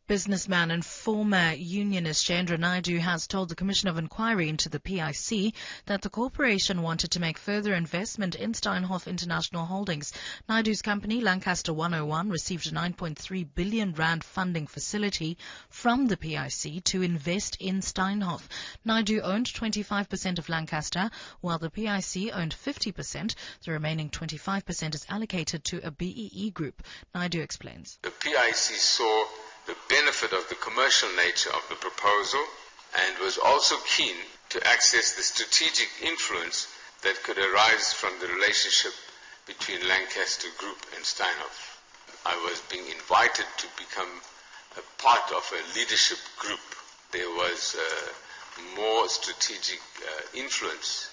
Businessman and former unionist Jayendra Naidu has told the Commission of Inquiry into the PIC that the corporation wanted to make further investment in Steinhoff International Holdings. Naidu's company, Lancaster 101, received a 9.3 billion rand funding facility from the PIC to invest in Steinhoff. Naidu owned 25% of Lancaster, while the PIC owned 50%. The remaining 25% is allocated to a BEE group. Naidu explains. The PIC saw the benefit of the commercial nature of the proposal and was also keen to access the strategic influence that could arise from the relationship between Lancaster Group and Steinhoff. I was being invited to become a part of a leadership group. There was more strategic influence